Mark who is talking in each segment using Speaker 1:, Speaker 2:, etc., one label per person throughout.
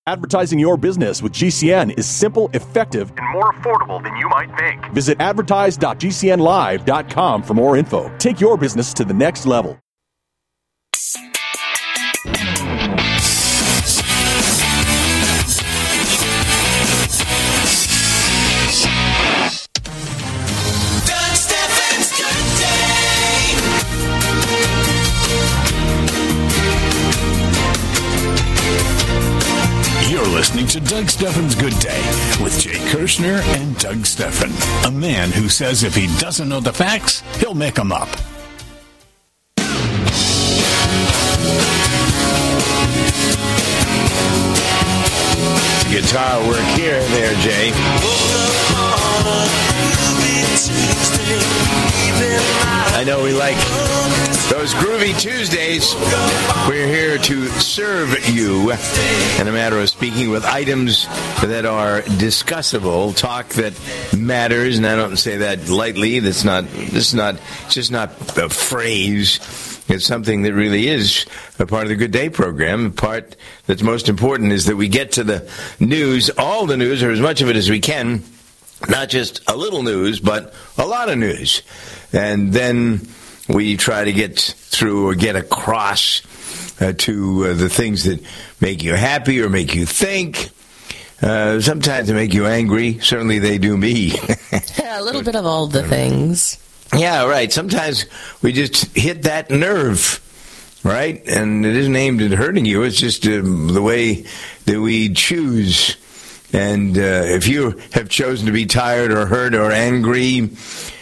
Speaker 1: Advertising your business with GCN is simple, effective, and more affordable than you might think. Visit advertise.gcnlive.com for more info. Take your business to the next level.
Speaker 2: Doug Stephan's Good Day.
Speaker 3: You're listening to Doug Stephan's Good Day with Jay Kirshner and Doug Stephan, a man who says if he doesn't know the facts, he'll make them up.
Speaker 4: Guitar work here, there, Jay. I know we like those groovy Tuesdays. We're here to serve you, in a matter of speaking, with items that are discussable, talk that matters, and I don't say that lightly. It's just not a phrase. It's something that really is a part of the Good Day program. The part that's most important is that we get to the news, all the news, or as much of it as we can, not just a little news, but a lot of news. And then we try to get through or get across to the things that make you happy or make you think. Sometimes they make you angry. Certainly they do me.
Speaker 5: Yeah, a little bit of all the things.
Speaker 4: Yeah, right. Sometimes we just hit that nerve, right? And it isn't aimed at hurting you. It's just the way that we choose. And if you have chosen to be tired or hurt or angry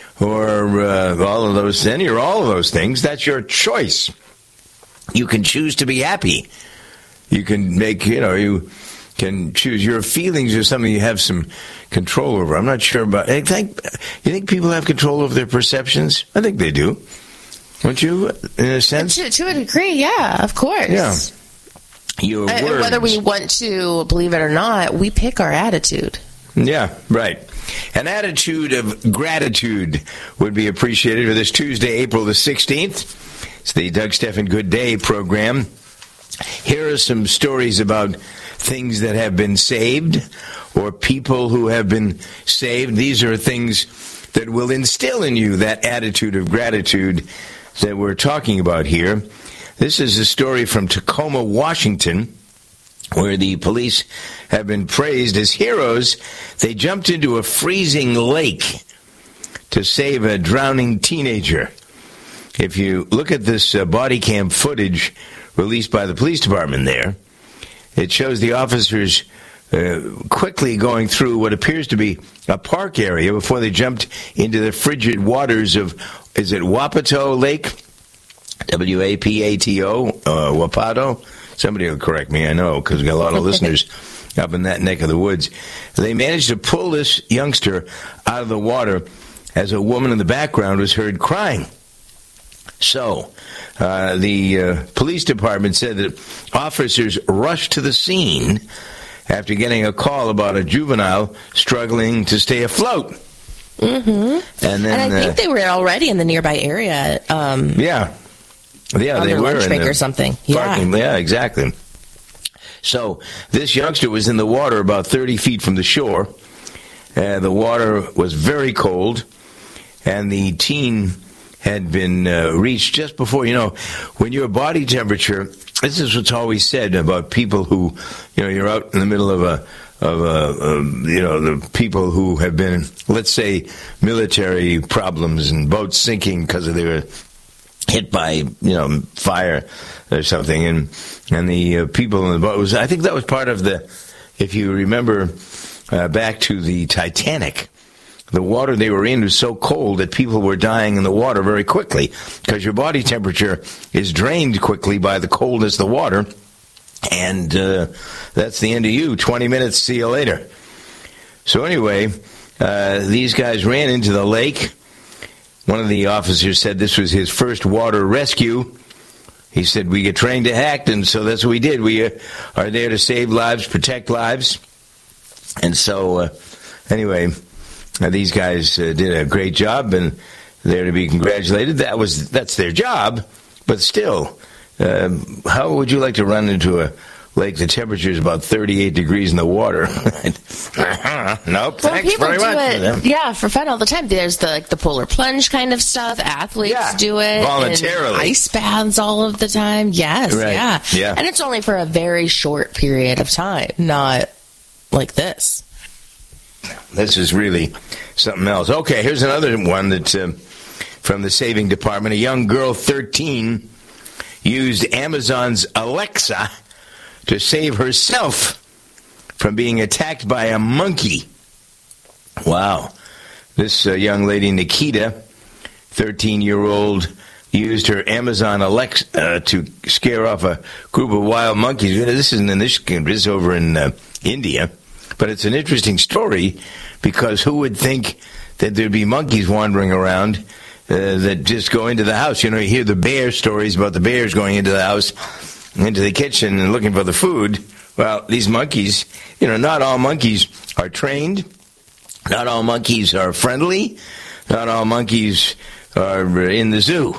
Speaker 4: or all of those things, or all of those things, that's your choice. You can choose to be happy. You can you can choose. Your feelings are something you have some control over. I'm not sure about. You think people have control over their perceptions? I think they do. Don't you, in a sense?
Speaker 5: To a degree, yeah, of course.
Speaker 4: Yeah. Your words.
Speaker 5: Whether we want to believe it or not, we pick our attitude.
Speaker 4: Yeah, right. An attitude of gratitude would be appreciated for this Tuesday, April the 16th. It's the Doug Stephan Good Day program. Here are some stories about things that have been saved or people who have been saved. These are things that will instill in you that attitude of gratitude that we're talking about here. This is a story from Tacoma, Washington, where the police have been praised as heroes. They jumped into a freezing lake to save a drowning teenager. If you look at this body cam footage released by the police department there, it shows the officers quickly going through what appears to be a park area before they jumped into the frigid waters of, is it Wapato Lake? W-A-P-A-T-O, Wapato. Somebody will correct me, I know, because we got a lot of listeners up in that neck of the woods. They managed to pull this youngster out of the water as a woman in the background was heard crying. So, the police department said that officers rushed to the scene after getting a call about a juvenile struggling to stay afloat.
Speaker 5: Mm-hmm. And I think they were already in the nearby area.
Speaker 4: Yeah, they were
Speaker 5: lunch break or something.
Speaker 4: Yeah, exactly. So this youngster was in the water about 30 feet from the shore. The water was very cold, and the teen had been reached just before, when your body temperature, this is what's always said about people who, you're out in the middle of the people who have been, let's say, military problems and boats sinking because they were hit by, fire or something, and the people in the boat I think that was part of the, if you remember back to the Titanic, the water they were in was so cold that people were dying in the water very quickly because your body temperature is drained quickly by the coldness of the water, and that's the end of you. 20 minutes, see you later. So anyway, these guys ran into the lake. One of the officers said this was his first water rescue. He said, we get trained to act, and so that's what we did. We are there to save lives, protect lives. And so, anyway, these guys did a great job, and they're to be congratulated. That's their job, but still, how would you like to run into a lake, the temperature is about 38 degrees in the water. Nope, thanks very much.
Speaker 5: Yeah, for fun all the time. There's the polar plunge kind of stuff. Athletes do it
Speaker 4: voluntarily.
Speaker 5: And ice baths all of the time. Yes,
Speaker 4: right. Yeah.
Speaker 5: And it's only for a very short period of time, not like this.
Speaker 4: This is really something else. Okay, here's another one that's from the saving department. A young girl, 13, used Amazon's Alexa to save herself from being attacked by a monkey. Wow. This young lady, Nikita, 13-year-old, used her Amazon Alexa to scare off a group of wild monkeys. This isn't in this country, this is over in India. But it's an interesting story because who would think that there'd be monkeys wandering around that just go into the house? You know, you hear the bear stories about the bears going into the house, into the kitchen and looking for the food. Well, these monkeys, you know, not all monkeys are trained. Not all monkeys are friendly. Not all monkeys are in the zoo.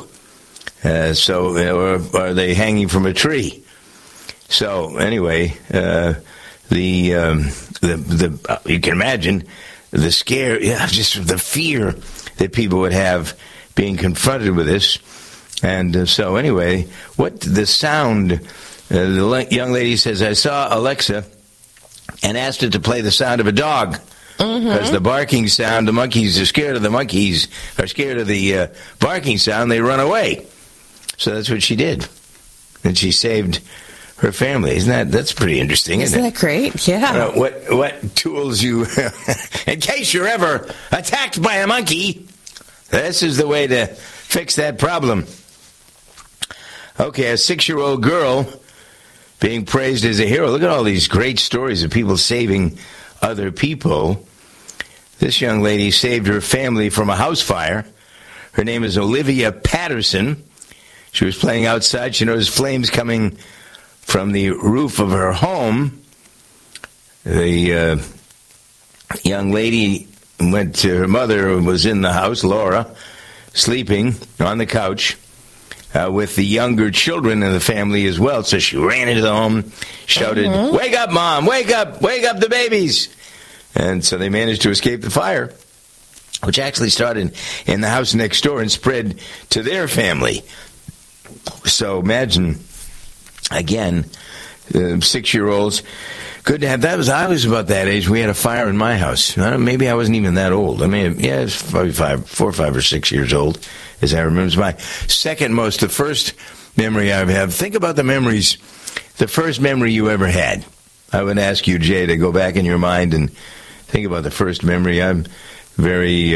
Speaker 4: Or are they hanging from a tree? So anyway, you can imagine the scare, just the fear that people would have being confronted with this. And so anyway, what the sound, the young lady says, I saw Alexa and asked it to play the sound of a dog. Because the barking sound, the monkeys are scared of the monkeys, are scared of the barking sound, they run away. So that's what she did. And she saved her family. That's pretty interesting, isn't it?
Speaker 5: Isn't that great? Yeah.
Speaker 4: What tools you, in case you're ever attacked by a monkey, this is the way to fix that problem. Okay, a 6-year-old girl being praised as a hero. Look at all these great stories of people saving other people. This young lady saved her family from a house fire. Her name is Olivia Patterson. She was playing outside. She noticed flames coming from the roof of her home. The young lady went to her mother, who was in the house, Laura, sleeping on the couch with the younger children in the family as well. So she ran into the home, shouted, "Wake up, Mom! Wake up! Wake up the babies!" And so they managed to escape the fire, which actually started in the house next door and spread to their family. So imagine, again, 6-year-olds. Good to have. I was about that age. We had a fire in my house. Maybe I wasn't even that old. I mean, it was probably 4, 5, or 6 years old, as I remember. It's my second most. The first memory I have. Think about the memories. The first memory you ever had. I would ask you, Jay, to go back in your mind and think about the first memory. I'm very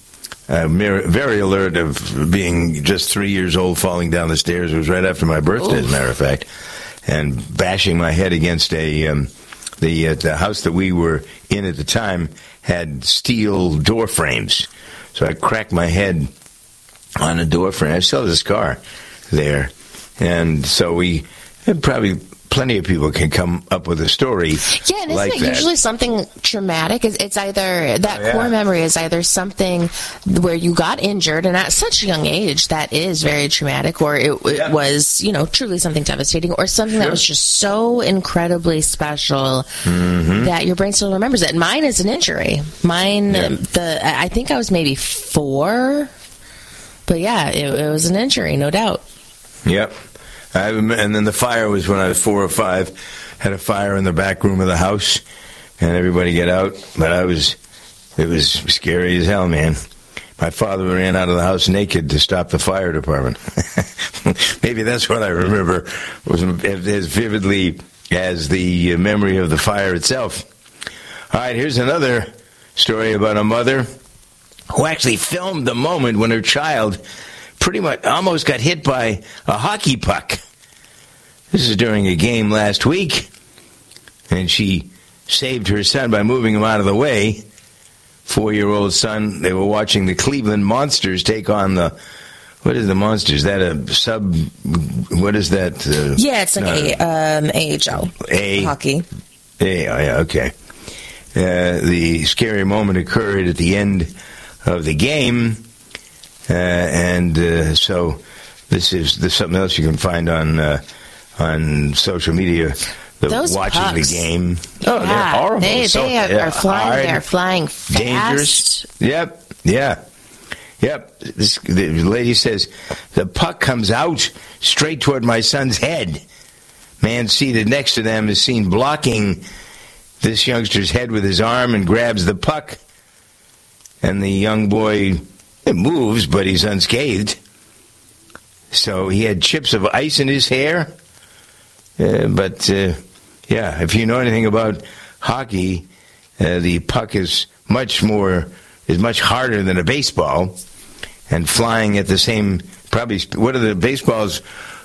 Speaker 4: alert of being just 3 years old, falling down the stairs. It was right after my birthday, as a matter of fact, and bashing my head against the house that we were in at the time had steel door frames. So I cracked my head on a door frame. I still have a scar there. And so we had probably plenty of people can come up with a story.
Speaker 5: Yeah, and
Speaker 4: like
Speaker 5: isn't it usually something traumatic? It's either that core memory is either something where you got injured, and at such a young age that is very traumatic, or it was, truly something devastating, or something that was just so incredibly special that your brain still remembers it. And mine is an injury. I think I was maybe 4, but yeah, it was an injury, no doubt.
Speaker 4: Yep. And then the fire was when I was 4 or 5. Had a fire in the back room of the house, and everybody get out. But it was scary as hell, man. My father ran out of the house naked to stop the fire department. Maybe that's what I remember was as vividly as the memory of the fire itself. All right, here's another story about a mother who actually filmed the moment when her child pretty much almost got hit by a hockey puck. This is during a game last week, and she saved her son by moving him out of the way. 4-year-old son, they were watching the Cleveland Monsters take on what is the Monsters? Is that a sub, what is that?
Speaker 5: It's like AHL. Hockey.
Speaker 4: Yeah, okay. The scary moment occurred at the end of the game. So this is something else you can find on social media
Speaker 5: Those
Speaker 4: watching
Speaker 5: pucks. The
Speaker 4: game. Oh, they're horrible.
Speaker 5: They are flying.
Speaker 4: Hard,
Speaker 5: they're flying fast.
Speaker 4: Dangerous. Yep. The lady says the puck comes out straight toward my son's head. Man seated next to them is seen blocking this youngster's head with his arm and grabs the puck. And the young boy, it moves, but he's unscathed. So he had chips of ice in his hair. But if you know anything about hockey, the puck is much harder than a baseball, and flying at the same, probably, what are the baseballs,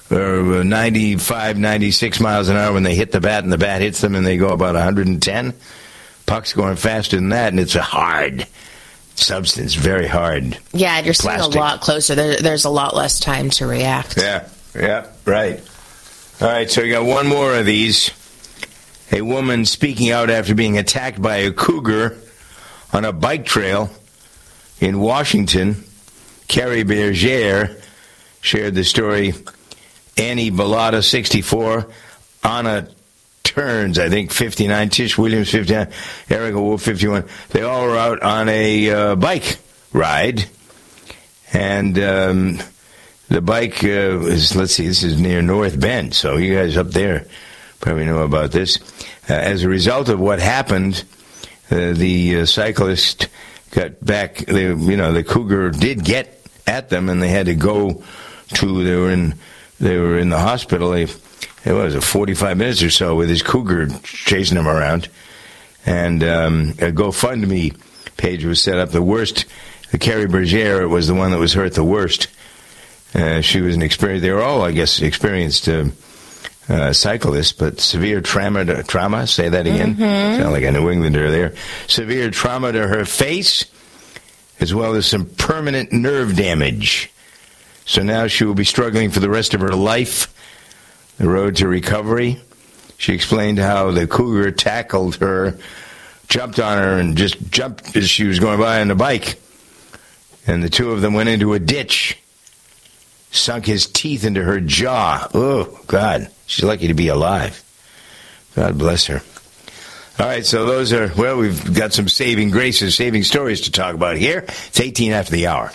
Speaker 4: 95, 96 miles an hour when they hit the bat, and the bat hits them, and they go about 110. Puck's going faster than that, and it's a hard substance, very hard.
Speaker 5: Yeah, you're seeing
Speaker 4: plastic.
Speaker 5: a lot closer. There's a lot less time to react.
Speaker 4: Yeah, right. All right, so we got one more of these. A woman speaking out after being attacked by a cougar on a bike trail in Washington. Carrie Berger shared the story. Annie Bellotta, 64. Anna Turns, I think, 59. Tish Williams, 59. Erica Wolf, 51. They all were out on a bike ride. And the bike is, let's see, this is near North Bend. So you guys up there probably know about this. As a result of what happened, the cyclist got back. The cougar did get at them, and they had to go to. They were in the hospital. It was 45 minutes or so with his cougar chasing them around, and a GoFundMe page was set up. The Carrie Berger was the one that was hurt the worst. She was an experienced. They were all, I guess, experienced cyclists, but severe trauma. Say that again. Sound like a New Englander there. Severe trauma to her face, as well as some permanent nerve damage. So now she will be struggling for the rest of her life. The road to recovery. She explained how the cougar tackled her, jumped on her, and just jumped as she was going by on the bike. And the two of them went into a ditch. Sunk his teeth into her jaw. Oh, God. She's lucky to be alive. God bless her. All right, so those are, well, we've got some saving graces, saving stories to talk about here. It's 18 after the hour.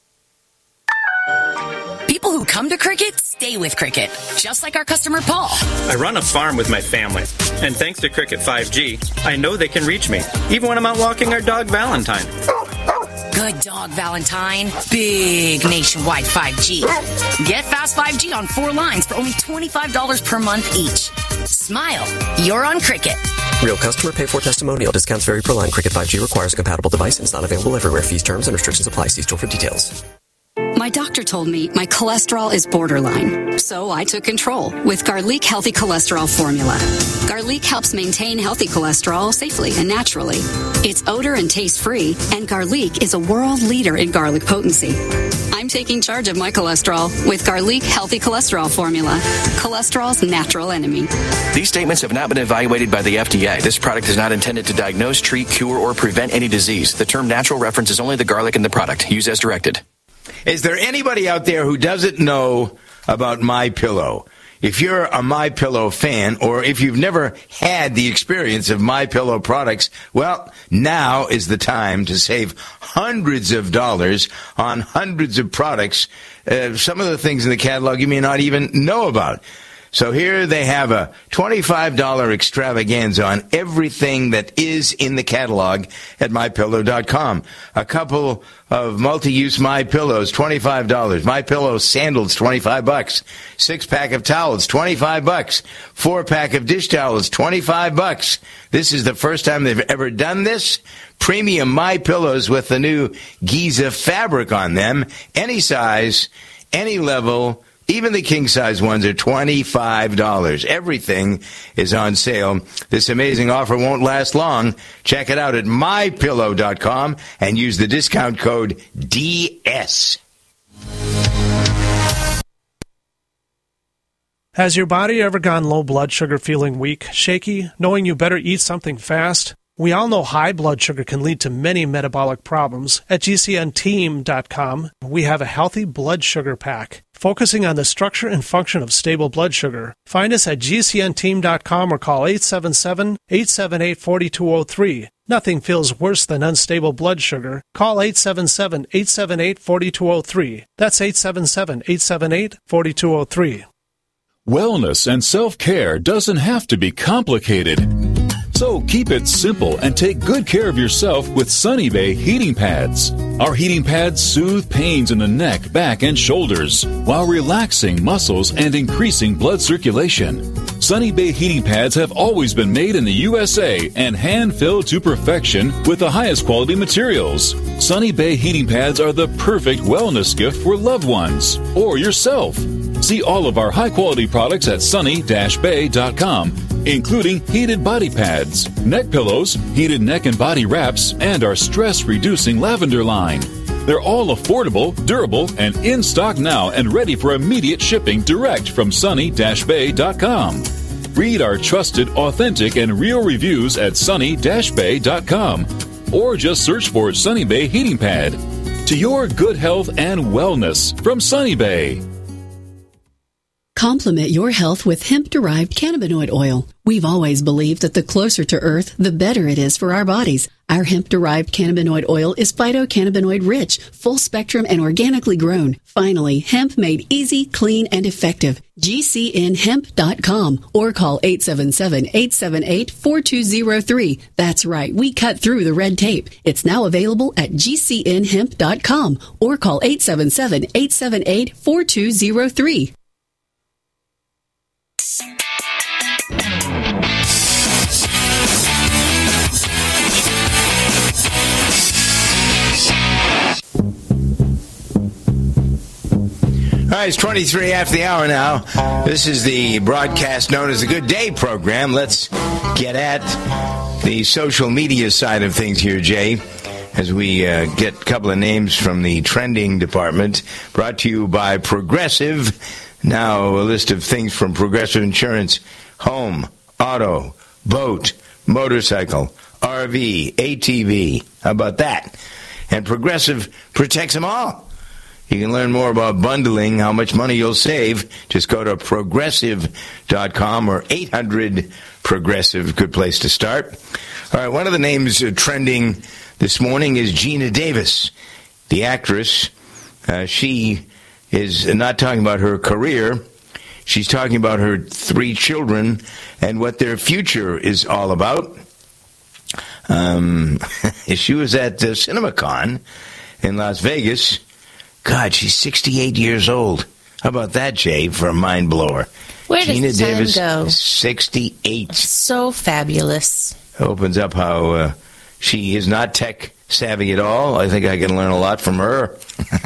Speaker 6: People who come to Cricket stay with Cricket, just like our customer Paul.
Speaker 7: I run a farm with my family, and thanks to Cricket 5G, I know they can reach me, even when I'm out walking our dog Valentine.
Speaker 6: Good dog, Valentine. Big nationwide 5G. Get fast 5G on 4 lines for only $25 per month each. Smile. You're on Cricket.
Speaker 8: Real customer pay for testimonial. Discounts vary per line. Cricket 5G requires a compatible device and is not available everywhere. Fees, terms, and restrictions apply. See store for details.
Speaker 9: My doctor told me my cholesterol is borderline, so I took control with Garlic Healthy Cholesterol Formula. Garlic helps maintain healthy cholesterol safely and naturally. It's odor and taste-free, and Garlic is a world leader in garlic potency. I'm taking charge of my cholesterol with Garlic Healthy Cholesterol Formula, cholesterol's natural enemy.
Speaker 10: These statements have not been evaluated by the FDA. This product is not intended to diagnose, treat, cure, or prevent any disease. The term natural references only the garlic in the product. Use as directed.
Speaker 4: Is there anybody out there who doesn't know about MyPillow? If you're a MyPillow fan, or if you've never had the experience of MyPillow products, well, now is the time to save hundreds of dollars on hundreds of products. Some of the things in the catalog you may not even know about. So here they have a $25 extravaganza on everything that is in the catalog at MyPillow.com. A couple of multi-use MyPillows, $25. MyPillow sandals, $25. 6-pack of towels, $25. 4-pack of dish towels, $25. This is the first time they've ever done this. Premium MyPillows with the new Giza fabric on them. Any size, any level. Even the king-size ones are $25. Everything is on sale. This amazing offer won't last long. Check it out at MyPillow.com and use the discount code DS.
Speaker 11: Has your body ever gone low blood sugar, feeling weak, shaky, knowing you better eat something fast? We all know high blood sugar can lead to many metabolic problems. At GCNteam.com, we have a healthy blood sugar pack, focusing on the structure and function of stable blood sugar. Find us at GCNteam.com or call 877-878-4203. Nothing feels worse than unstable blood sugar. Call 877-878-4203. That's 877-878-4203.
Speaker 12: Wellness and self-care doesn't have to be complicated. So keep it simple and take good care of yourself with Sunny Bay heating pads. Our heating pads soothe pains in the neck, back, and shoulders while relaxing muscles and increasing blood circulation. Sunny Bay heating pads have always been made in the USA and hand-filled to perfection with the highest quality materials. Sunny Bay heating pads are the perfect wellness gift for loved ones or yourself. See all of our high-quality products at sunny-bay.com, including heated body pads, neck pillows, heated neck and body wraps, and our stress-reducing lavender line. They're all affordable, durable, and in stock now and ready for immediate shipping direct from sunny-bay.com. Read our trusted, authentic, and real reviews at sunny-bay.com or just search for Sunny Bay Heating Pad. To your good health and wellness from Sunny Bay.
Speaker 13: Complement your health with hemp-derived cannabinoid oil. We've always believed that the closer to Earth, the better it is for our bodies. Our hemp-derived cannabinoid oil is phytocannabinoid-rich, full-spectrum, and organically grown. Finally, hemp made easy, clean, and effective. GCNhemp.com or call 877-878-4203. That's right, we cut through the red tape. It's now available at GCNhemp.com or call 877-878-4203.
Speaker 4: All right, it's 23 after the hour now. This is the broadcast known as the Good Day program. Let's get at the social media side of things here, Jay, as we get a couple of names from the trending department, brought to you by Progressive. Now, a list of things from Progressive Insurance: home, auto, boat, motorcycle, RV, ATV. How about that? And Progressive protects them all. You can learn more about bundling, how much money you'll save. Just go to Progressive.com or 800-PROGRESSIVE. Good place to start. All right, one of the names trending this morning is Geena Davis, the actress. She is not talking about her career. She's talking about her 3 children and what their future is all about. She was at CinemaCon in Las Vegas. God, she's 68 years old. How about that, Jay, for a mind blower?
Speaker 5: Where does
Speaker 4: Geena
Speaker 5: time
Speaker 4: Davis,
Speaker 5: go?
Speaker 4: 68.
Speaker 5: So fabulous.
Speaker 4: Opens up how she is not tech savvy at all. I think I can learn a lot from her.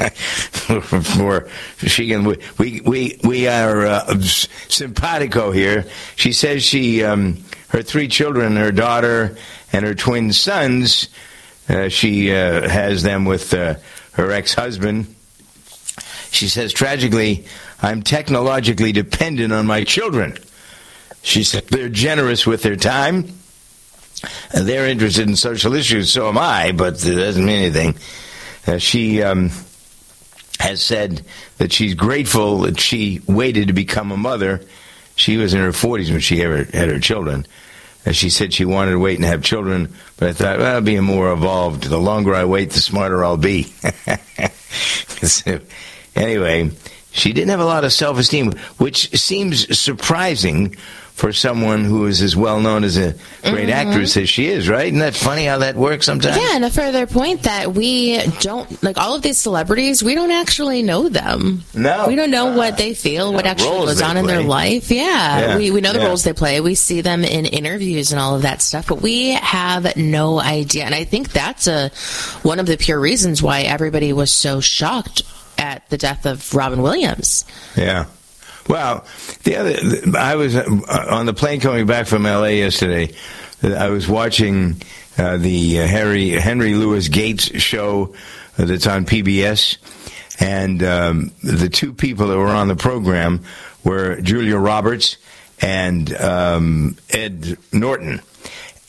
Speaker 4: We are simpatico here. She says her 3 children, her daughter and her twin sons, she has them with her ex-husband. She says, tragically, I'm technologically dependent on my children. She said they're generous with their time. They're interested in social issues, so am I, but it doesn't mean anything. She has said that she's grateful that she waited to become a mother. She was in her 40s when she had her children. She said she wanted to wait and have children, but I thought, well, I'll be more evolved. The longer I wait, the smarter I'll be. So, anyway, she didn't have a lot of self-esteem, which seems surprising for someone who is as well known as a great actress as she is, right? Isn't that funny how that works sometimes?
Speaker 5: Yeah, and a further point that we don't, like all of these celebrities, we don't actually know them.
Speaker 4: No.
Speaker 5: We don't know what they feel, what actually goes on in their life. Yeah. We know the roles they play. We see them in interviews and all of that stuff, but we have no idea. And I think that's one of the pure reasons why everybody was so shocked at the death of Robin Williams.
Speaker 4: Yeah. Well, I was on the plane coming back from L.A. yesterday. I was watching the Henry Louis Gates show that's on PBS, and the 2 people that were on the program were Julia Roberts and Ed Norton.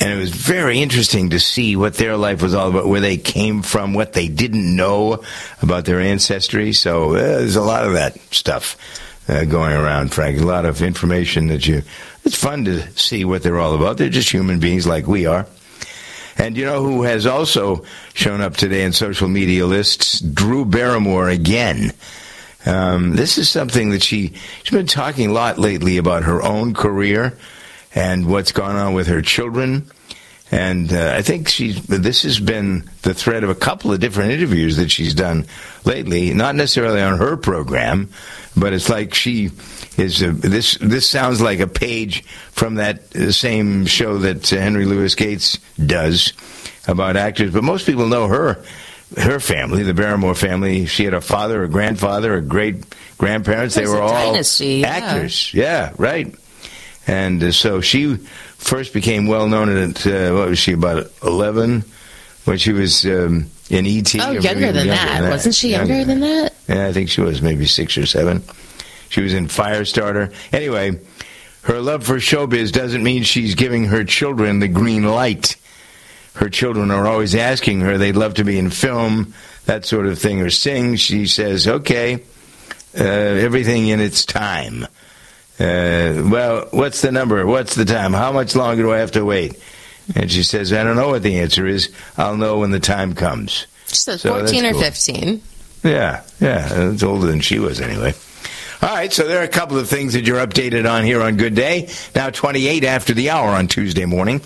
Speaker 4: And it was very interesting to see what their life was all about, where they came from, what they didn't know about their ancestry. So there's a lot of that stuff going around, Frank. A lot of information it's fun to see what they're all about. They're just human beings like we are. And you know who has also shown up today in social media lists? Drew Barrymore again. This is something that she's been talking a lot lately about her own career and what's gone on with her children. And I think this has been the thread of a couple of different interviews that she's done lately, not necessarily on her program, but it's like she is this sounds like a page from that same show that Henry Louis Gates does about actors. But most people know her family, the Barrymore family. She had a father, a grandfather, a great-grandparents. They were all
Speaker 5: dynasty,
Speaker 4: actors. Yeah, right. And so she first became well-known at, what was she, about 11, when she was in E.T.?
Speaker 5: Oh, younger than that. Wasn't she younger than that?
Speaker 4: Yeah, I think she was maybe 6 or 7. She was in Firestarter. Anyway, her love for showbiz doesn't mean she's giving her children the green light. Her children are always asking her, they'd love to be in film, that sort of thing, or sing. She says, okay, everything in its time. Well, what's the number? What's the time? How much longer do I have to wait? And she says, I don't know what the answer is. I'll know when the time comes.
Speaker 5: She said 14 or 15.
Speaker 4: Yeah, it's older than she was anyway. All right, so there are a couple of things that you're updated on here on Good Day. Now 28 after the hour on Tuesday morning.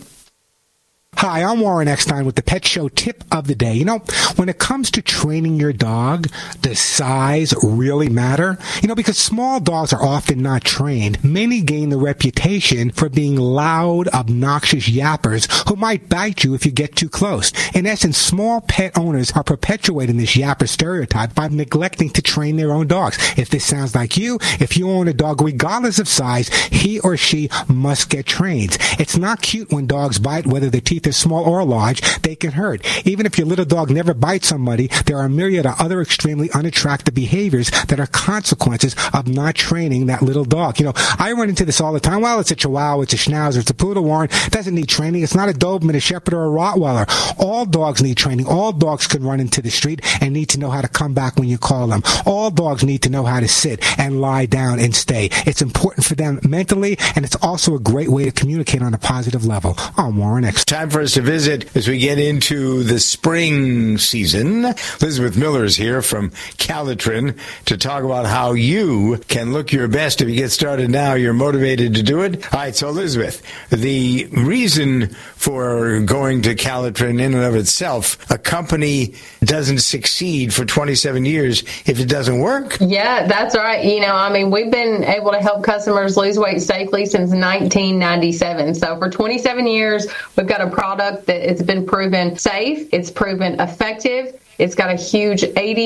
Speaker 14: Hi, I'm Warren Eckstein with the Pet Show Tip of the Day. You know, when it comes to training your dog, does size really matter? You know, because small dogs are often not trained. Many gain the reputation for being loud, obnoxious yappers who might bite you if you get too close. In essence, small pet owners are perpetuating this yapper stereotype by neglecting to train their own dogs. If this sounds like you, if you own a dog, regardless of size, he or she must get trained. It's not cute when dogs bite, whether their teeth are small or large. They can hurt. Even if your little dog never bites somebody, there are a myriad of other extremely unattractive behaviors that are consequences of not training that little dog. You know, I run into this all the time. Well, it's a Chihuahua, it's a Schnauzer, it's a Poodle, Warren. It doesn't need training. It's not a Doberman, a Shepherd, or a Rottweiler. All dogs need training. All dogs can run into the street and need to know how to come back when you call them. All dogs need to know how to sit and lie down and stay. It's important for them mentally, and it's also a great way to communicate on a positive level. I'm Warren X.
Speaker 4: Time for us to visit as we get into the spring season. Elizabeth Miller is here from Calitrin to talk about how you can look your best. If you get started now, you're motivated to do it. All right, so Elizabeth, the reason for going to Calitrin in and of itself, a company doesn't succeed for 27 years if it doesn't work.
Speaker 15: Yeah, that's right. You know, I mean, we've been able to help customers lose weight safely since 1997. So for 27 years, we've got a product that it's been proven safe, it's proven effective, it's got a huge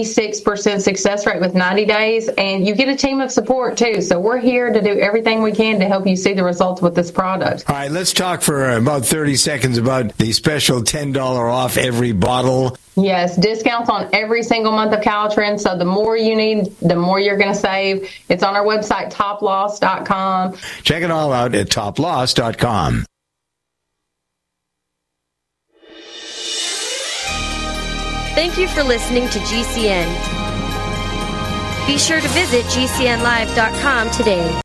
Speaker 15: 86% success rate with 90 days, and you get a team of support too. So we're here to do everything we can to help you see the results with this product.
Speaker 4: All right, let's talk for about 30 seconds about the special $10 off every bottle.
Speaker 15: Yes, discounts on every single month of Calitrin. So the more you need, the more you're going to save. It's on our website, toploss.com.
Speaker 4: Check it all out at toploss.com.
Speaker 16: Thank you for listening to GCN. Be sure to visit GCNlive.com today.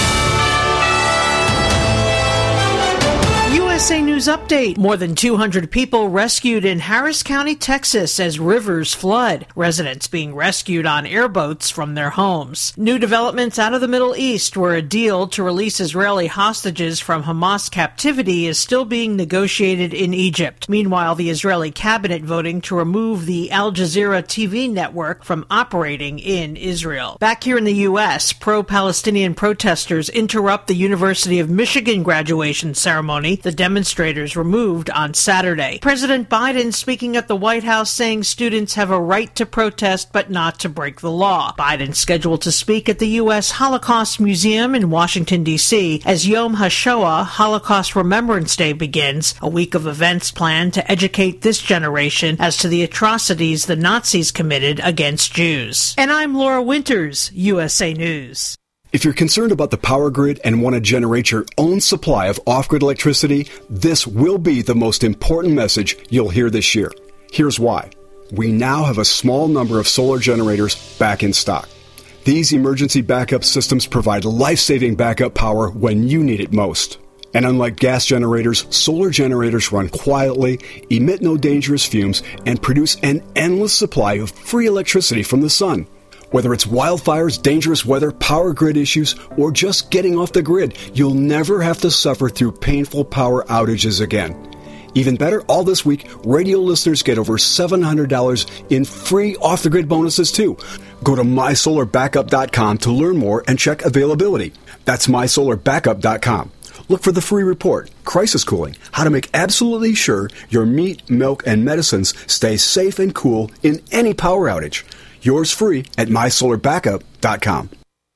Speaker 17: USA News Update. More than 200 people rescued in Harris County, Texas as rivers flood. Residents being rescued on airboats from their homes. New developments out of the Middle East, where a deal to release Israeli hostages from Hamas captivity is still being negotiated in Egypt. Meanwhile, the Israeli cabinet voting to remove the Al Jazeera TV network from operating in Israel. Back here in the U.S., pro-Palestinian protesters interrupt the University of Michigan graduation ceremony. The demonstrators removed on Saturday. President Biden speaking at the White House saying students have a right to protest but not to break the law. Biden scheduled to speak at the U.S. Holocaust Museum in Washington, D.C. as Yom HaShoah, Holocaust Remembrance Day, begins, a week of events planned to educate this generation as to the atrocities the Nazis committed against Jews. And I'm Laura Winters, USA News.
Speaker 18: If you're concerned about the power grid and want to generate your own supply of off-grid electricity, this will be the most important message you'll hear this year. Here's why. We now have a small number of solar generators back in stock. These emergency backup systems provide life-saving backup power when you need it most. And unlike gas generators, solar generators run quietly, emit no dangerous fumes, and produce an endless supply of free electricity from the sun. Whether it's wildfires, dangerous weather, power grid issues, or just getting off the grid, you'll never have to suffer through painful power outages again. Even better, all this week, radio listeners get over $700 in free off-the-grid bonuses, too. Go to mysolarbackup.com to learn more and check availability. That's mysolarbackup.com. Look for the free report, Crisis Cooling, how to make absolutely sure your meat, milk, and medicines stay safe and cool in any power outage. Yours free at mysolarbackup.com.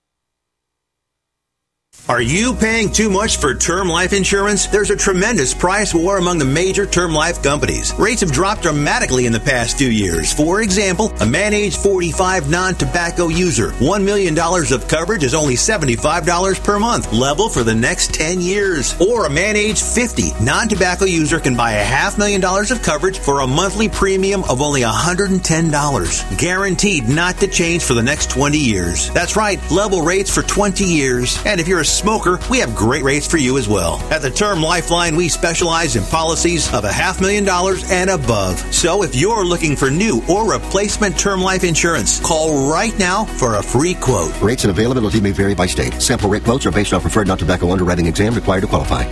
Speaker 19: Are you paying too much for term life insurance? There's a tremendous price war among the major term life companies. Rates have dropped dramatically in the past 2 years. For example, a man age 45 non-tobacco user, $1 million of coverage is only $75 per month, level for the next 10 years. Or a man age 50 non-tobacco user can buy $500,000 of coverage for a monthly premium of only $110, guaranteed not to change for the next 20 years. That's right, level rates for 20 years. And if you're a smoker, we have great rates for you as well. At the Term Lifeline, we specialize in policies of $500,000 and above. So if you're looking for new or replacement term life insurance, call right now for a free quote.
Speaker 20: Rates and availability may vary by state. Sample rate quotes are based on preferred non-tobacco underwriting exam required to qualify.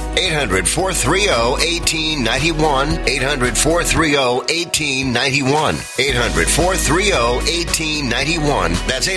Speaker 21: 800-430-1891. 800-430-1891. 800-430-1891. That's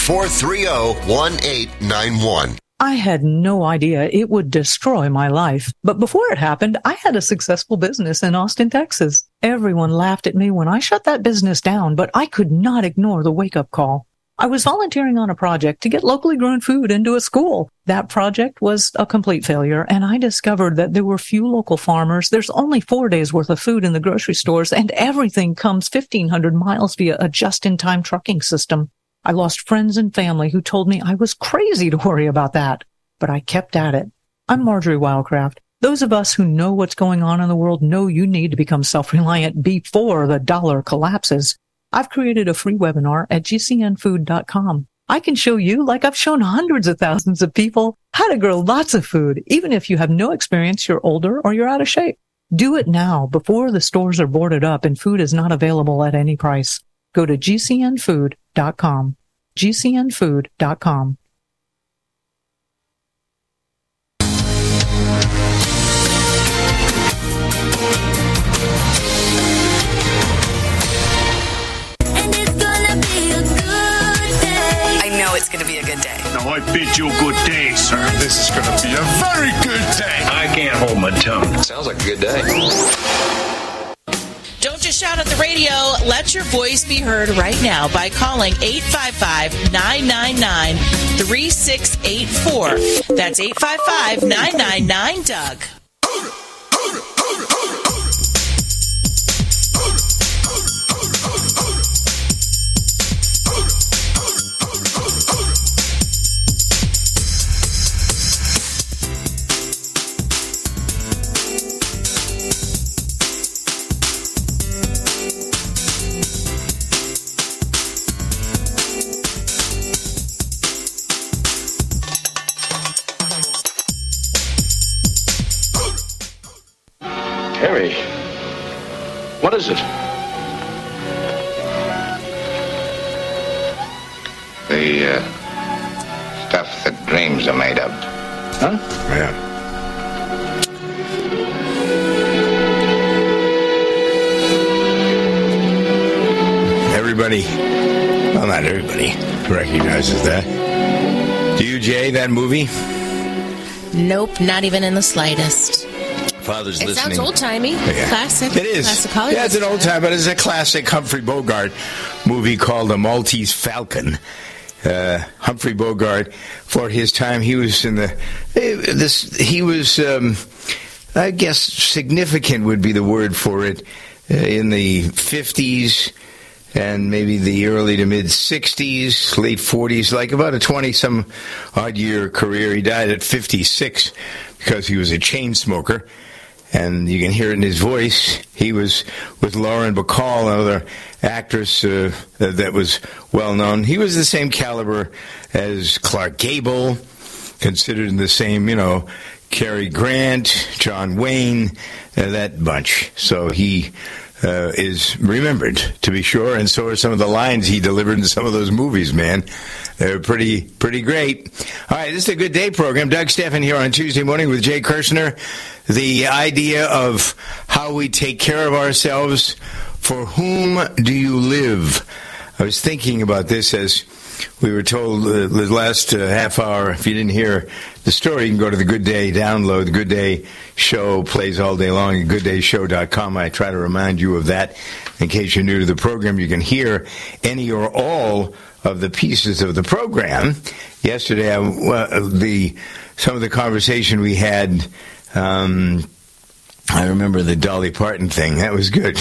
Speaker 21: 800-430-1891.
Speaker 22: I had no idea it would destroy my life. But before it happened, I had a successful business in Austin, Texas. Everyone laughed at me when I shut that business down, but I could not ignore the wake-up call. I was volunteering on a project to get locally grown food into a school. That project was a complete failure, and I discovered that there were few local farmers. There's only 4 days worth of food in the grocery stores, and everything comes 1,500 miles via a just-in-time trucking system. I lost friends and family who told me I was crazy to worry about that, but I kept at it. I'm Marjorie Wildcraft. Those of us who know what's going on in the world know you need to become self-reliant before the dollar collapses. I've created a free webinar at gcnfood.com. I can show you, like I've shown hundreds of thousands of people, how to grow lots of food, even if you have no experience, you're older, or you're out of shape. Do it now before the stores are boarded up and food is not available at any price. Go to gcnfood.com. gcnfood.com.
Speaker 6: I know it's going to be a good day.
Speaker 3: Now, I bid you a good day, sir. This is going to be a very good day. I can't hold my tongue.
Speaker 10: Sounds like a good day.
Speaker 23: Don't just shout at the radio. Let your voice be heard right now by calling 855-999-3684. That's 855-999-DOUG.
Speaker 24: Harry, what is it?
Speaker 25: The stuff that dreams are made of.
Speaker 24: Huh?
Speaker 25: Yeah.
Speaker 4: Everybody, well, not everybody, recognizes that. Do you, Jay, that movie?
Speaker 5: Nope, not even in the slightest.
Speaker 4: Father's
Speaker 5: It
Speaker 4: listening.
Speaker 5: sounds old-timey.
Speaker 4: Yeah.
Speaker 5: Classic.
Speaker 4: It is.
Speaker 5: Classic Hollywood
Speaker 4: Yeah, it's an old
Speaker 5: stuff.
Speaker 4: time, but it's a classic Humphrey Bogart movie called The Maltese Falcon. Humphrey Bogart, for his time, he was in the I guess significant would be the word for it, in the 50s, and maybe the early to mid 60s, late 40s, like about a 20-some-odd year career. He died at 56 because he was a chain smoker. And you can hear it in his voice. He was with Lauren Bacall, another actress that was well-known. He was the same caliber as Clark Gable, considered in the same, Cary Grant, John Wayne, that bunch. So he is remembered, to be sure, and so are some of the lines he delivered in some of those movies, man. They're pretty great. All right, this is a Good Day program. Doug Steffen here on Tuesday morning with Jay Kirshner. The idea of how we take care of ourselves. For whom do you live? I was thinking about this as we were told the last half hour. If you didn't hear the story, you can go to the Good Day download. The Good Day show plays all day long at gooddayshow.com. I try to remind you of that in case you're new to the program. You can hear any or all of the pieces of the program. Yesterday, some of the conversation we had, I remember the Dolly Parton thing. That was good.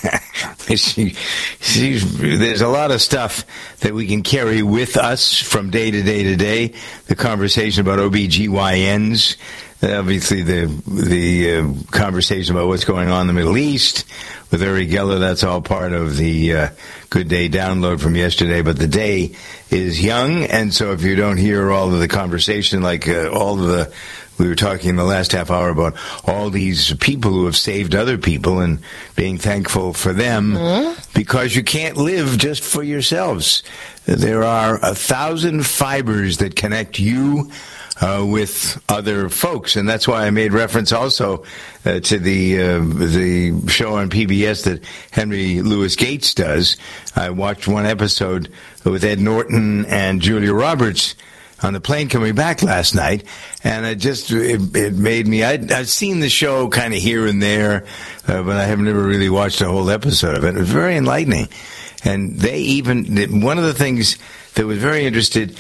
Speaker 4: There's a lot of stuff that we can carry with us from day to day to day. The conversation about OBGYNs, obviously the conversation about what's going on in the Middle East with Uri Geller. That's all part of the Good Day download from yesterday. But the day is young, and so if you don't hear all of the conversation, like we were talking in the last half hour about all these people who have saved other people and being thankful for them, because you can't live just for yourselves. There are 1,000 fibers that connect you with other folks, and that's why I made reference also to the show on PBS that Henry Louis Gates does. I watched one episode with Ed Norton and Julia Roberts on the plane coming back last night, and it made me. I've seen the show kind of here and there, but I have never really watched a whole episode of it. It was very enlightening, and one of the things that was very interesting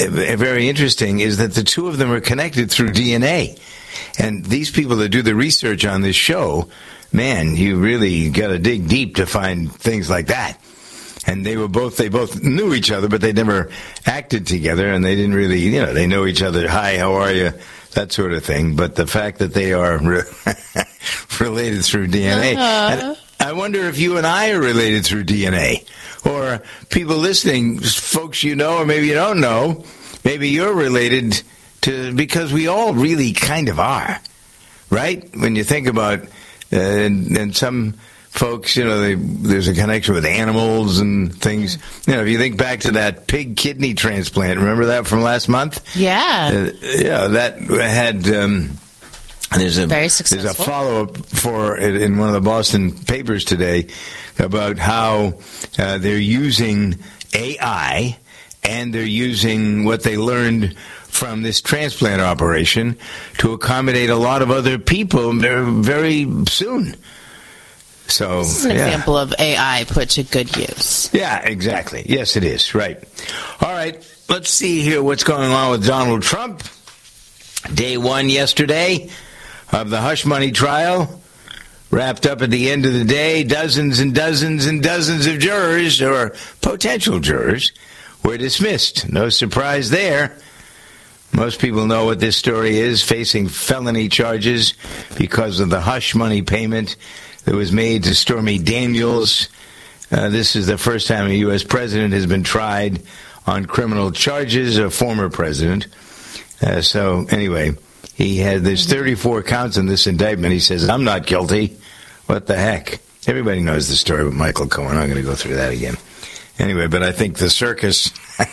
Speaker 4: is that the two of them are connected through DNA. And these people that do the research on this show, man, you really got to dig deep to find things like that. And they both knew each other, but they never acted together, and they didn't really, they know each other. Hi, how are you? That sort of thing. But the fact that they are related through DNA. And I wonder if you and I are related through DNA. Or people listening, folks you know, or maybe you don't know, maybe you're related to, because we all really kind of are, right? When you think about, and some folks, there's a connection with animals and things. If you think back to that pig kidney transplant, remember that from last month?
Speaker 5: Yeah.
Speaker 4: That had, there's a follow-up for it in one of the Boston papers today about how they're using AI and they're using what they learned from this transplant operation to accommodate a lot of other people very soon. So
Speaker 5: this is an example of AI put to good use.
Speaker 4: Yeah, exactly. Yes, it is. Right. All right. Let's see here what's going on with Donald Trump. Day one yesterday of the hush money trial. Wrapped up at the end of the day, dozens and dozens and dozens of jurors, or potential jurors, were dismissed. No surprise there. Most people know what this story is, facing felony charges because of the hush money payment that was made to Stormy Daniels. This is the first time a U.S. president has been tried on criminal charges, a former president. So anyway, there's 34 counts in this indictment. He says, I'm not guilty. What the heck? Everybody knows the story with Michael Cohen. I'm going to go through that again. Anyway, but I think the circus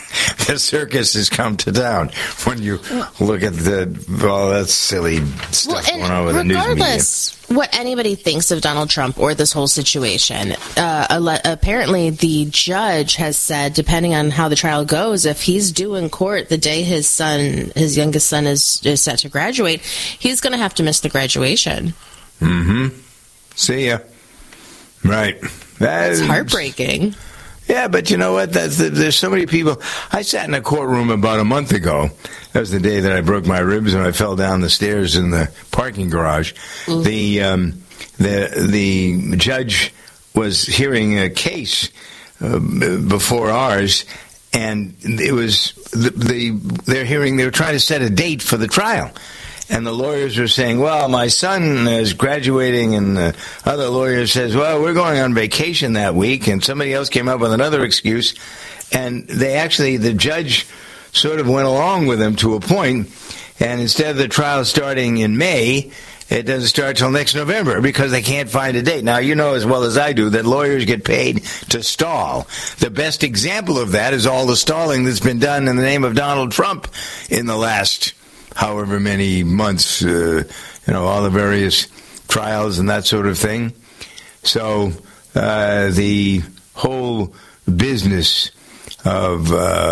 Speaker 4: has come to town when you look at all that silly stuff going on with the news media.
Speaker 5: Regardless what anybody thinks of Donald Trump or this whole situation, apparently the judge has said, depending on how the trial goes, if he's due in court the day his youngest son is set to graduate, he's going to have to miss the graduation.
Speaker 4: Mm-hmm. See ya. Right.
Speaker 5: That's heartbreaking.
Speaker 4: Yeah, but you know what? There's so many people. I sat in a courtroom about a month ago. That was the day that I broke my ribs and I fell down the stairs in the parking garage. Mm-hmm. The judge was hearing a case before ours, and it was they were trying to set a date for the trial. And the lawyers were saying, well, my son is graduating, and the other lawyer says, well, we're going on vacation that week, and somebody else came up with another excuse. And the judge sort of went along with them to a point, and instead of the trial starting in May, it doesn't start till next November because they can't find a date. Now, you know as well as I do that lawyers get paid to stall. The best example of that is all the stalling that's been done in the name of Donald Trump in the last however many months, all the various trials and that sort of thing. So the whole business of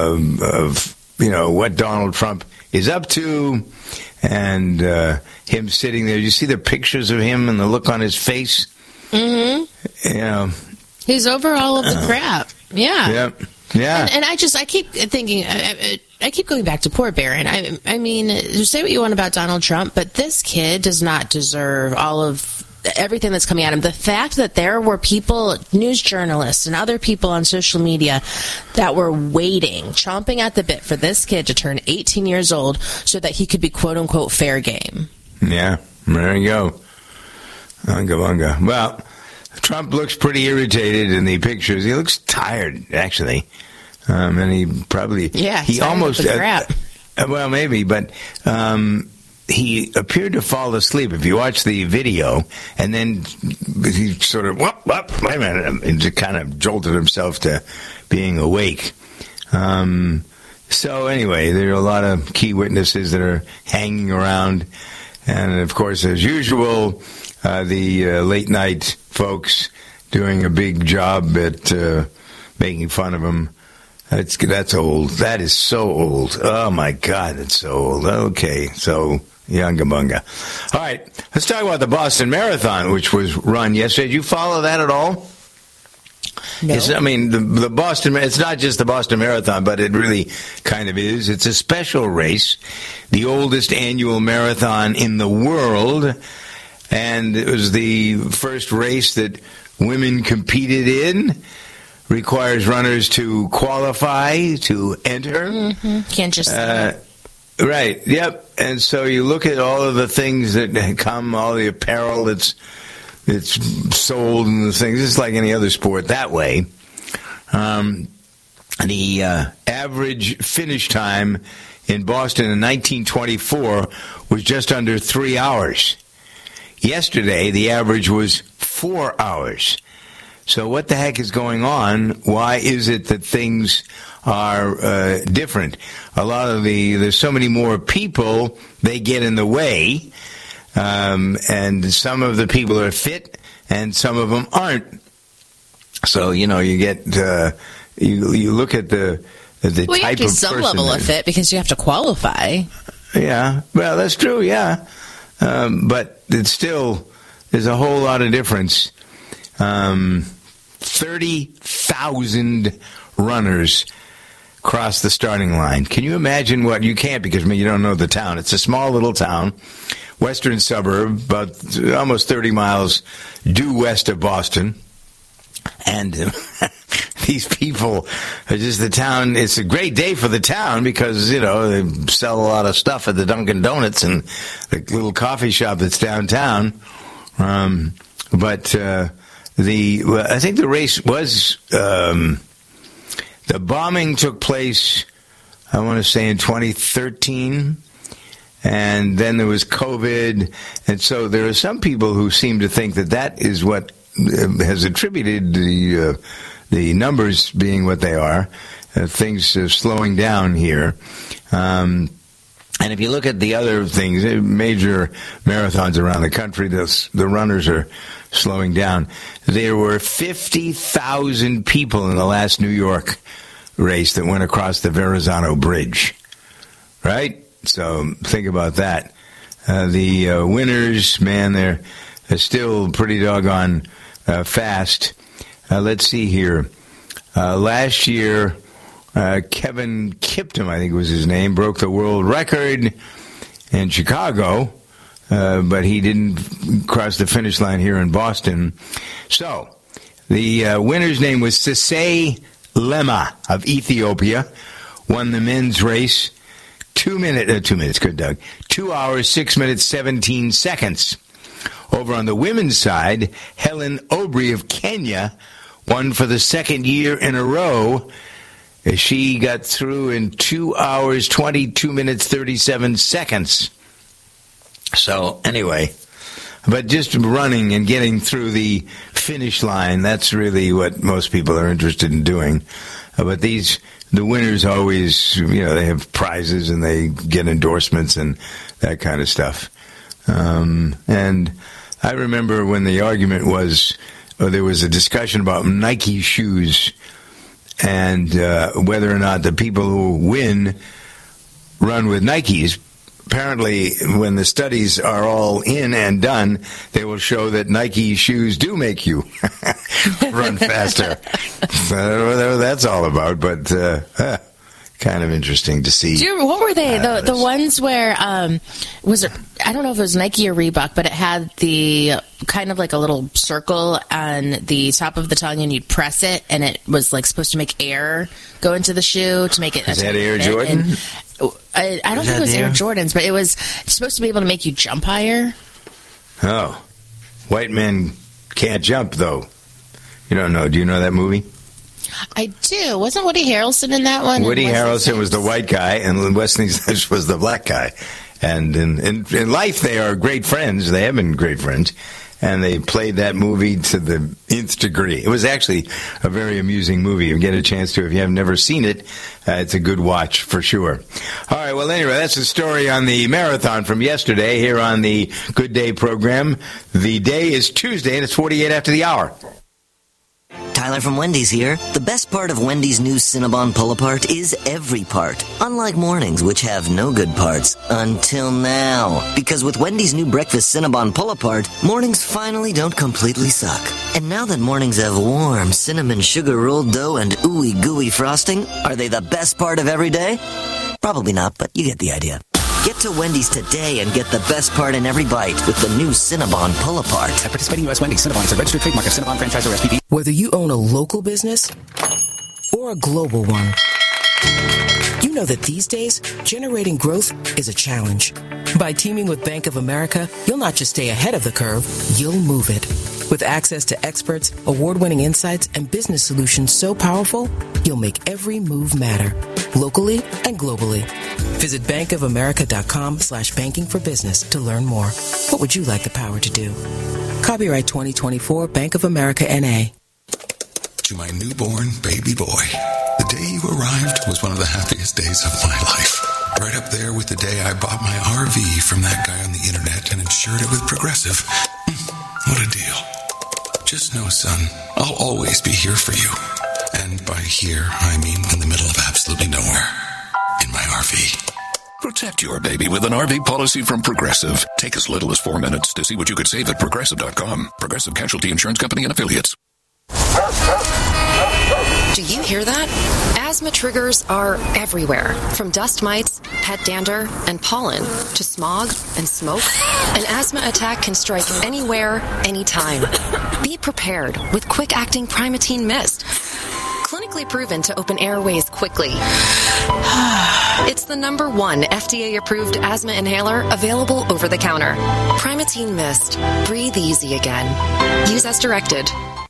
Speaker 4: what Donald Trump is up to, and him sitting there. You see the pictures of him and the look on his face?
Speaker 5: Mm-hmm. He's over all of the crap. Yeah.
Speaker 4: Yep. Yeah.
Speaker 5: And I keep thinking, I keep going back to poor Barron. I mean, say what you want about Donald Trump, but this kid does not deserve all of everything that's coming at him. The fact that there were people, news journalists and other people on social media that were waiting, chomping at the bit for this kid to turn 18 years old so that he could be quote-unquote fair game.
Speaker 4: Yeah, there you go. Unga bunga. Well, Trump looks pretty irritated in the pictures. He looks tired, actually. And he probably...
Speaker 5: Yeah,
Speaker 4: he almost...
Speaker 5: crap.
Speaker 4: Well, maybe, but... he appeared to fall asleep. If you watch the video, and then he sort of, wait a minute, and just kind of jolted himself to being awake. So anyway, there are a lot of key witnesses that are hanging around. And, of course, as usual, the late-night folks doing a big job at making fun of him. That's old. That is so old. Oh, my God, it's so old. Okay, so... Yunga bunga. All right, let's talk about the Boston Marathon, which was run yesterday. Did you follow that at all?
Speaker 5: No.
Speaker 4: The Boston, it's not just the Boston Marathon, but it really kind of is. It's a special race, the oldest annual marathon in the world, and it was the first race that women competed in. Requires runners to qualify, to enter.
Speaker 5: Mm-hmm. Can't just...
Speaker 4: Right, yep. And so you look at all of the things that come, all the apparel that's sold and the things. It's like any other sport that way. The average finish time in Boston in 1924 was just under 3 hours. Yesterday, the average was 4 hours. So what the heck is going on? Why is it that things are different? A lot of there's so many more people, they get in the way, and some of the people are fit, and some of them aren't. So, you get, you look at the type of person.
Speaker 5: Well, you have to be some level of fit because you have to qualify.
Speaker 4: Yeah, well, that's true, yeah. But it's still, there's a whole lot of difference. 30,000 runners cross the starting line. Can you imagine what you can't because you don't know the town. It's a small little town, western suburb, about almost 30 miles due west of Boston. And these people are just the town. It's a great day for the town because, they sell a lot of stuff at the Dunkin' Donuts and the little coffee shop that's downtown. But I think the race was, the bombing took place, I want to say in 2013, and then there was COVID, and so there are some people who seem to think that is what has attributed the numbers being what they are, things are slowing down here. And if you look at the other things, major marathons around the country, the runners are slowing down. There were 50,000 people in the last New York race that went across the Verrazano Bridge, right? So think about that. The winners, man, they're still pretty doggone fast. Let's see here. Last year, Kevin Kiptum, I think was his name, broke the world record in Chicago, but he didn't cross the finish line here in Boston. So, The winner's name was Sisay Lema of Ethiopia. Won the men's race 2 minutes, good Doug. 2 hours, 6 minutes, 17 seconds. Over on the women's side, Helen Obry of Kenya won for the second year in a row. She got through in 2 hours, 22 minutes, 37 seconds. So, anyway, but just running and getting through the finish line, that's really what most people are interested in doing. But the winners always, they have prizes and they get endorsements and that kind of stuff. And I remember when the argument was, there was a discussion about Nike shoes and whether or not the people who win run with Nikes. Apparently, when the studies are all in and done, they will show that Nike shoes do make you run faster. So I don't know what that's all about, but kind of interesting to see.
Speaker 5: What were they? The ones where was it? I don't know if it was Nike or Reebok, but it had the kind of like a little circle on the top of the tongue, and you'd press it, and it was like supposed to make air go into the shoe to make it.
Speaker 4: Is that Air Jordan?
Speaker 5: I don't think it was Air Jordans, but it was supposed to be able to make you jump higher.
Speaker 4: Oh, white men can't jump though. You don't know? Do you know that movie?
Speaker 5: I do. Wasn't Woody Harrelson in that one?
Speaker 4: Woody Harrelson was the white guy, and Wesley Snipes was the black guy. And in life, they are great friends. They have been great friends. And they played that movie to the nth degree. It was actually a very amusing movie. If you get a chance to, if you have never seen it, it's a good watch for sure. All right, well, anyway, that's the story on the marathon from yesterday here on the Good Day program. The day is Tuesday, and it's 48 after the hour.
Speaker 1: Tyler from Wendy's here. The best part of Wendy's new Cinnabon Pull-Apart is every part. Unlike mornings, which have no good parts. Until now. Because with Wendy's new breakfast Cinnabon Pull-Apart, mornings finally don't completely suck. And now that mornings have warm cinnamon sugar rolled dough and ooey gooey frosting, are they the best part of every day? Probably not, but you get the idea. Get to Wendy's today and get the best part in every bite with the new Cinnabon Pull-Apart.
Speaker 2: At participating U.S. Wendy's, Cinnabon is a registered trademark of Cinnabon franchise or SPV.
Speaker 7: Whether you own a local business or a global one, you know that these days, generating growth is a challenge. By teaming with Bank of America, you'll not just stay ahead of the curve, you'll move it. With access to experts, award-winning insights, and business solutions so powerful, you'll make every move matter, locally and globally. Visit bankofamerica.com/banking for business to learn more. What would you like the power to do? Copyright 2024 Bank of America N.A.
Speaker 8: To my newborn baby boy, the day you arrived was one of the happiest days of my life. Right up there with the day I bought my RV from that guy on the internet and insured it with Progressive. What a deal. Just know, son, I'll always be here for you. And by here, I mean in the middle of absolutely nowhere. In my RV.
Speaker 9: Protect your baby with an RV policy from Progressive. Take as little as 4 minutes to see what you could save at Progressive.com. Progressive Casualty Insurance Company and Affiliates.
Speaker 26: Do you hear that? Asthma triggers are everywhere, from dust mites, pet dander, and pollen, to smog and smoke. An asthma attack can strike anywhere, anytime. Be prepared with quick-acting Primatene Mist. Clinically proven to open airways quickly. It's the #1 FDA-approved asthma inhaler available over the counter. Primatene Mist. Breathe easy again. Use as directed.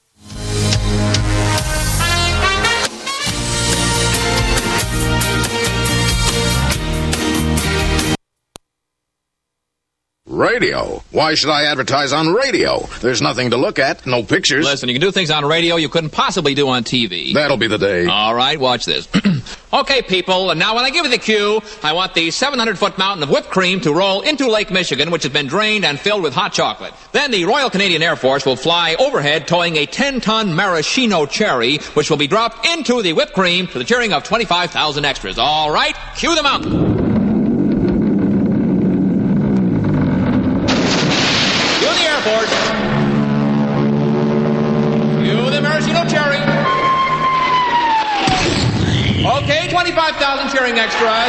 Speaker 21: Radio? Why should I advertise on radio? There's nothing to look at, no pictures.
Speaker 27: Listen, you can do things on radio you couldn't possibly do on TV.
Speaker 21: That'll be the day.
Speaker 27: All right, watch this. Okay, people, and now when I give you the cue, I want the 700-foot mountain of whipped cream to roll into Lake Michigan, which has been drained and filled with hot chocolate. Then the Royal Canadian Air Force will fly overhead towing a 10-ton maraschino cherry, which will be dropped into the whipped cream to the cheering of 25,000 extras. All right, cue the mountain. You the maraschino cherry. Okay, 25,000 cheering extras.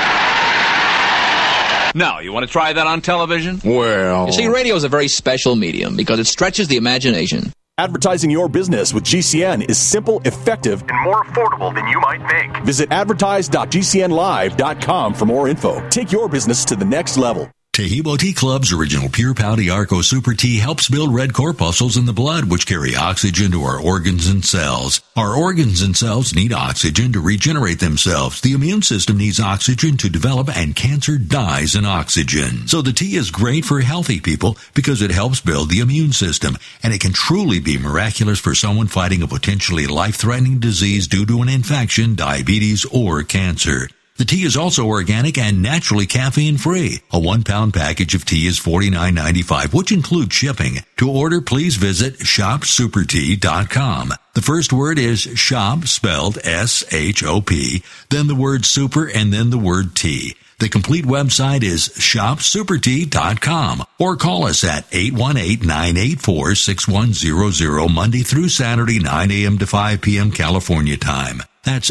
Speaker 27: Now, you want to try that on television?
Speaker 21: Well...
Speaker 27: You see, radio is a very special medium because it stretches the imagination.
Speaker 11: Advertising your business with GCN is simple, effective, and more affordable than you might think. Visit advertise.gcnlive.com for more info. Take your business to the next level.
Speaker 12: Tahibo Tea Club's original Pure Pouty Arco Super Tea helps build red corpuscles in the blood, which carry oxygen to our organs and cells. Our organs and cells need oxygen to regenerate themselves. The immune system needs oxygen to develop, and cancer dies in oxygen. So the tea is great for healthy people because it helps build the immune system, and it can truly be miraculous for someone fighting a potentially life-threatening disease due to an infection, diabetes, or cancer. The tea is also organic and naturally caffeine-free. A 1-pound package of tea is $49.95, which includes shipping. To order, please visit shopsupertea.com. The first word is shop, spelled S-H-O-P, then the word super, and then the word tea. The complete website is shopsupertea.com, or call us at 818-984-6100 Monday through Saturday, 9 a.m. to 5 p.m. California time. That's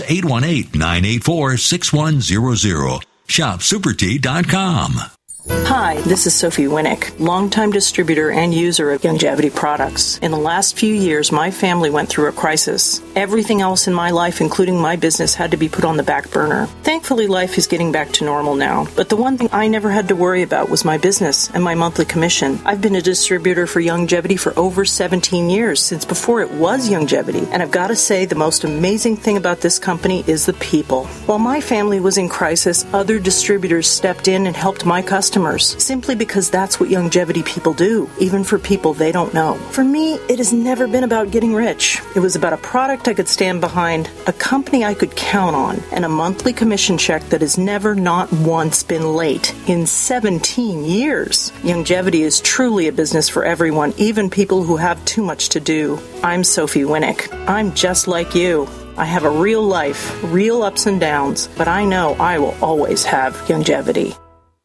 Speaker 12: 818-984-6100. ShopSuperTea.com.
Speaker 13: Hi, this is Sophie Winnick, longtime distributor and user of Youngevity products. In the last few years, my family went through a crisis. Everything else in my life, including my business, had to be put on the back burner. Thankfully, life is getting back to normal now. But the one thing I never had to worry about was my business and my monthly commission. I've been a distributor for Youngevity for over 17 years, since before it was Youngevity. And I've got to say, the most amazing thing about this company is the people. While my family was in crisis, other distributors stepped in and helped my customers, simply because that's what Youngevity people do, even for people they don't know. For me, it has never been about getting rich. It was about a product I could stand behind, a company I could count on, and a monthly commission check that has never, not once, been late in 17 years. Youngevity is truly a business for everyone, even people who have too much to do. I'm Sophie Winnick. I'm just like you. I have a real life, real ups and downs, but I know I will always have Youngevity.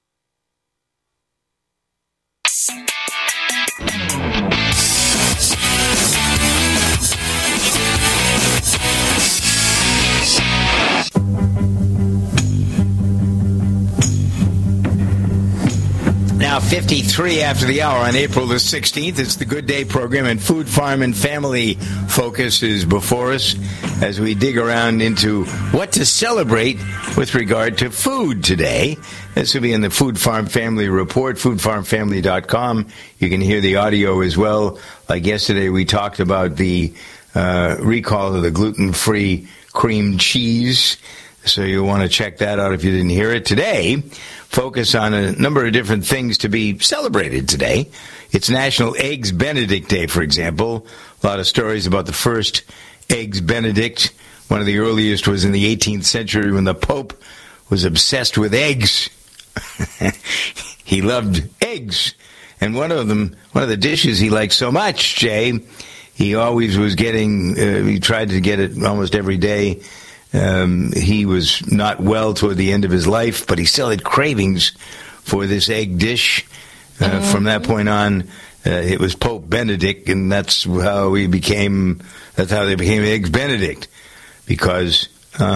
Speaker 4: Now 53 after the hour on April the 16th. It's the Good Day program, and Food, Farm, and Family Focus is before us as we dig around into what to celebrate with regard to food today. This will be in the Food, Farm, Family Report, foodfarmfamily.com. You can hear the audio as well. Like yesterday, we talked about the recall of the gluten-free cream cheese. So you'll want to check that out if you didn't hear it. Today, focus on a number of different things to be celebrated today. It's National Eggs Benedict Day, for example. A lot of stories about the first Eggs Benedict. One of the earliest was in the 18th century when the Pope was obsessed with eggs. He loved eggs. And one of the dishes he liked so much, Jay, he always was getting, he tried to get it almost every day. He was not well toward the end of his life, but he still had cravings for this egg dish. From that point on, it was Pope Benedict, and that's how they became Eggs Benedict, because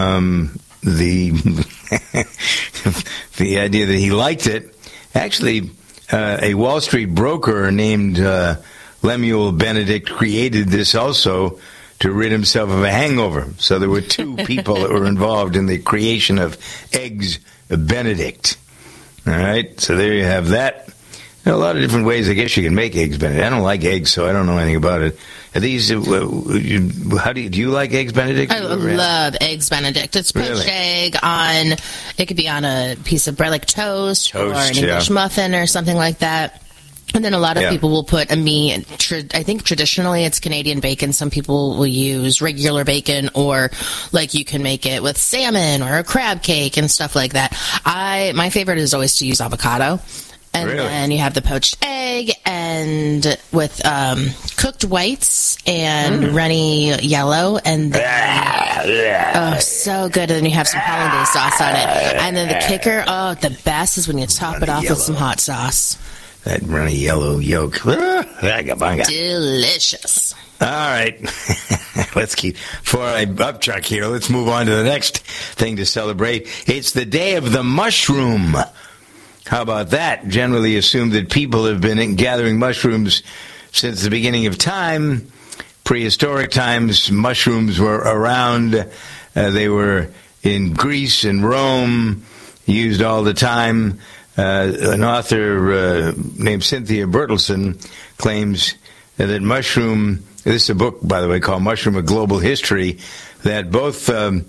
Speaker 4: the idea that he liked it. Actually, a Wall Street broker named Lemuel Benedict created this also to rid himself of a hangover. So there were two people that were involved in the creation of Eggs Benedict. All right, so there you have that. There are a lot of different ways I guess you can make Eggs Benedict. I don't like eggs, so I don't know anything about it. Are these? Do you like Eggs Benedict?
Speaker 5: I love Eggs Benedict. It's poached egg on. It could be on a piece of bread, like toast or an English muffin or something like that. And then a lot of people will put a meat. I think traditionally it's Canadian bacon. Some people will use regular bacon, or like you can make it with salmon or a crab cake and stuff like that. My favorite is always to use avocado. And then you have the poached egg and with cooked whites and runny yellow. And oh, so good. And then you have some hollandaise sauce on it. And then the kicker, the best is when you top it off with some hot sauce.
Speaker 4: That runny yellow yolk.
Speaker 5: Delicious.
Speaker 4: All right. Before I upchuck here, let's move on to the next thing to celebrate. It's the Day of the Mushroom. How about that? Generally assumed that people have been gathering mushrooms since the beginning of time. prehistoric times, mushrooms were around. They were in Greece and Rome, used all the time. An author named Cynthia Bertelsen claims that mushroom, this is a book, by the way, called Mushroom: A Global History, that both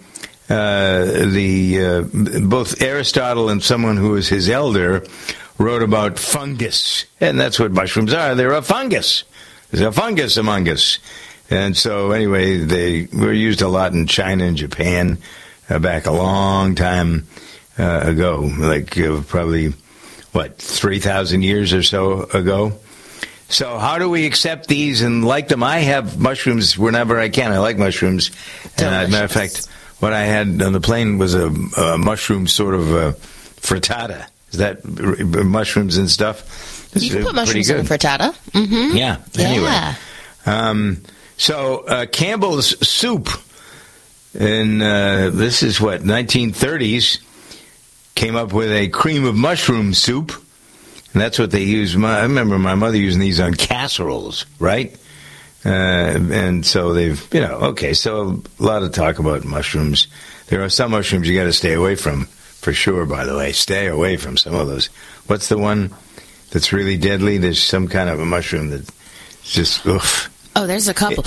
Speaker 4: both Aristotle and someone who was his elder wrote about fungus. And that's what mushrooms are. They're a fungus. There's a fungus among us. And so, anyway, they were used a lot in China and Japan back a long time ago, like probably, 3,000 years or so ago. So how do we accept these and like them? I have mushrooms whenever I can. I like mushrooms. And as a matter of fact, what I had on the plane was a mushroom sort of frittata. Is that mushrooms and stuff?
Speaker 5: You can put mushrooms in a frittata. Mm-hmm.
Speaker 4: Yeah. Anyway. So Campbell's Soup in, this is 1930s, came up with a cream of mushroom soup. And that's what they use. I remember my mother using these on casseroles, right? And so they've, so a lot of talk about mushrooms. There are some mushrooms you got to stay away from, for sure, by the way. Stay away from some of those. What's the one that's really deadly? There's some kind of a mushroom that's just, oof.
Speaker 5: Oh, there's a couple.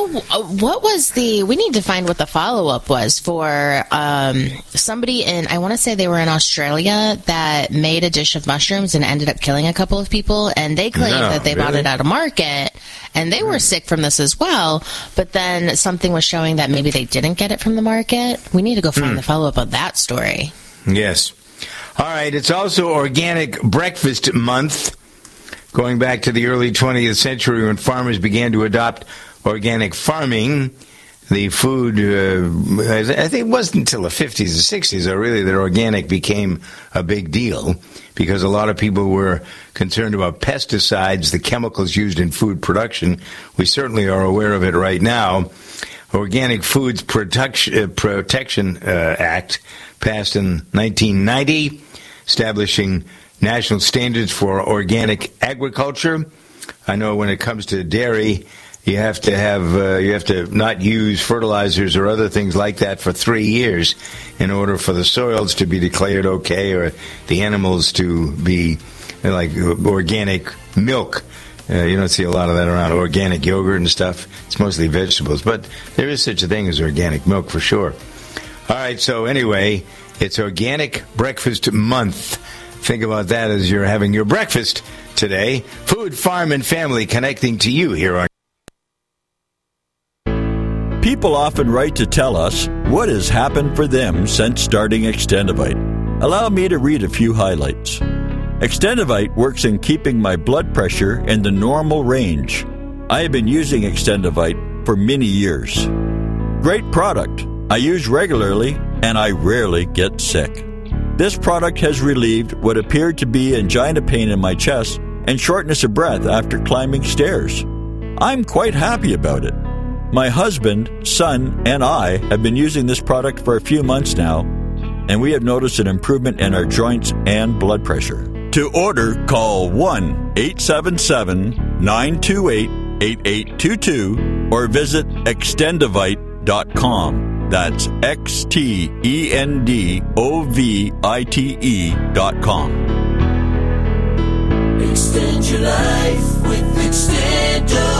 Speaker 5: We need to find what the follow-up was for somebody I want to say they were in Australia that made a dish of mushrooms and ended up killing a couple of people, and they claimed that they bought it at a market, and they were sick from this as well, but then something was showing that maybe they didn't get it from the market. We need to go find the follow-up of that story.
Speaker 4: Yes. All right, it's also Organic Breakfast Month. Going back to the early 20th century when farmers began to adopt organic farming, the food, I think it wasn't until the 50s and 60s, that organic became a big deal because a lot of people were concerned about pesticides, the chemicals used in food production. We certainly are aware of it right now. Organic Foods Protection Act passed in 1990, establishing national standards for organic agriculture. I know when it comes to dairy, you have to not use fertilizers or other things like that for 3 years in order for the soils to be declared okay or the animals to be like organic milk. You don't see a lot of that around, organic yogurt and stuff. It's mostly vegetables, but there is such a thing as organic milk for sure. All right, so anyway, it's Organic Breakfast Month. Think about that as you're having your breakfast today. Food, farm, and family connecting to you here on.
Speaker 14: People often write to tell us what has happened for them since starting Extendivite. Allow me to read a few highlights. Extendivite works in keeping my blood pressure in the normal range. I have been using Extendivite for many years. Great product. I use regularly, and I rarely get sick. This product has relieved what appeared to be angina pain in my chest and shortness of breath after climbing stairs. I'm quite happy about it. My husband, son, and I have been using this product for a few months now, and we have noticed an improvement in our joints and blood pressure. To order, call 1-877-928-8822 or visit Extendivite.com. That's XTENDOVITE.com.
Speaker 15: Extend your life with Extendivite.